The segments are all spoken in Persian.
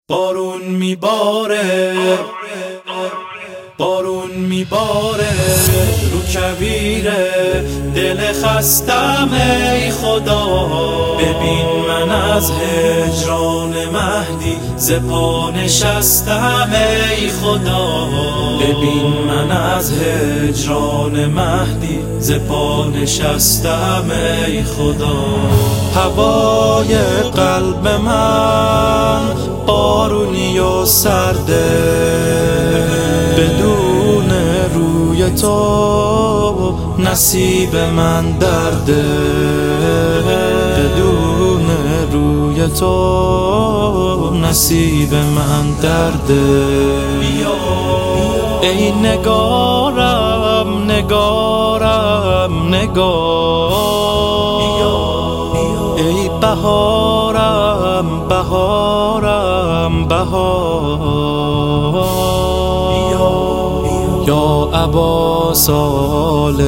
بارون میباره، بارون میباره رو کویره دل خستم ای خدا. ببین من از هجران مهدی ز پا نشستم ای خدا. ببین من از هجران مهدی ز پا نشستم ای خدا. هوای قلب من بارونی و سرده، بدون روی تو نصیب من درده. بدون روی تو نصیب من درده. ای نگارم نگارم نگار، ای بهارم بهارم بهار. یا ابا صالح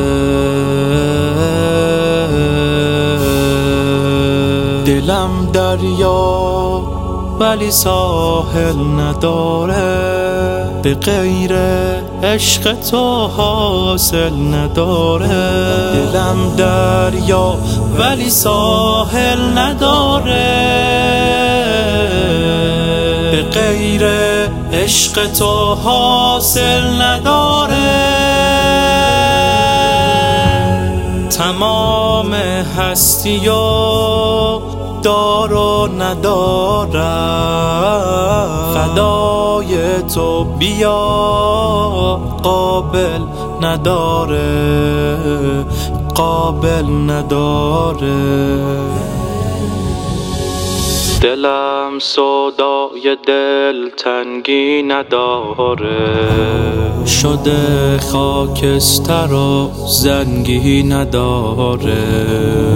دلم دریا ولی ساحل نداره، به غیر عشق تو حاصل نداره. دلم دریا ولی ساحل نداره، به غیر عشق تو حاصل نداره. تمام هستی و دار و ندارم، فدای تو بیا قابل نداره، قابل نداره. دلم سودای دلتنگی نداره، شده خاکستر و زنگی نداره.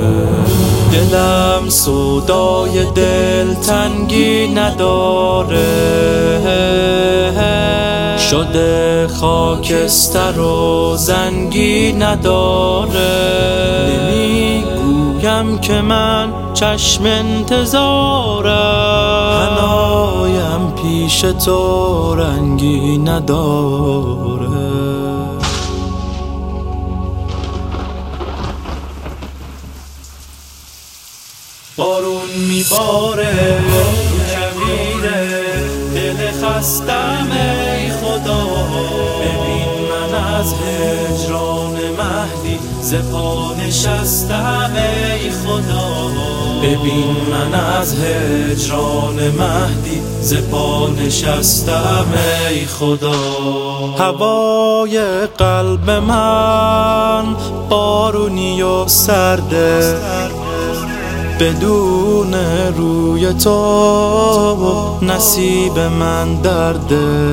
دلم سودای دلتنگی نداره، شده خاکستر و زنگی نداره. نمیگویم که من چشم انتظارم، حنایم پیش تو رنگی نداره. بارون میباره رو کویره دل خستم ای خدا. ببین من از هجران مهدی ز پا نشستم ای خدا. ببین من از هجران مهدی ز پا نشستم ای خدا. هوای قلب من بارونی و سرده، بدون روی تو نصیب من درده.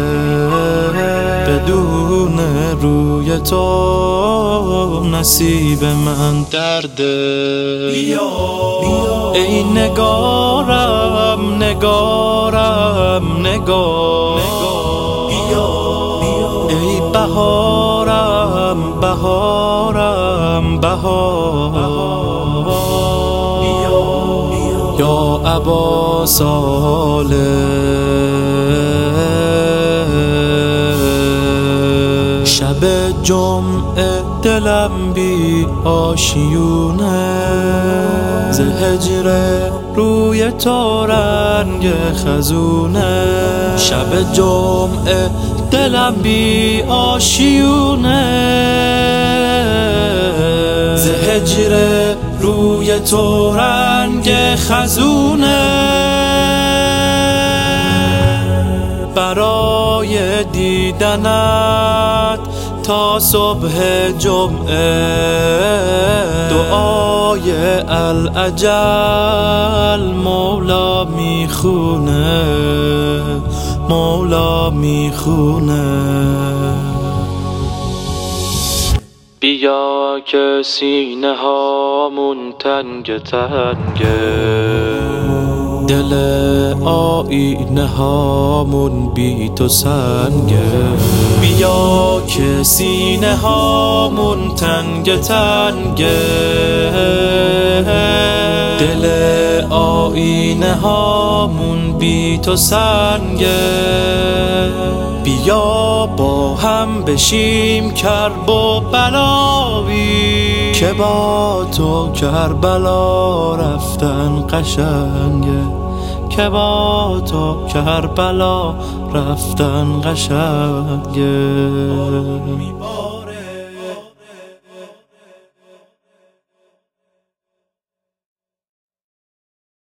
بدون روی تو نصیب من درده. ای نگارم نگارم نگار، ای بهارم بهارم بهار. یا ابا صالح شب جمعه دلم بی آشیونه، ز هجر روی تو رنگ خزونه. شب جمعه دلم بی آشیونه، ز هجر روی تو رنگ خزونه. برای دیدنت تا صبح جمعه دعای الاجل مولا میخونه، مولا میخونه. بیا که سینه هامون تنگ تنگه، دل آینه هامون بی تو سنگه، بیا که سینه هامون تنگ تنگه. دل آینه هامون بی تو سنگه، بیا با هم بشیم کرب و بلاوی، که با تو کربلا رفتن قشنگه، که با تو کربلا رفتن قشنگه.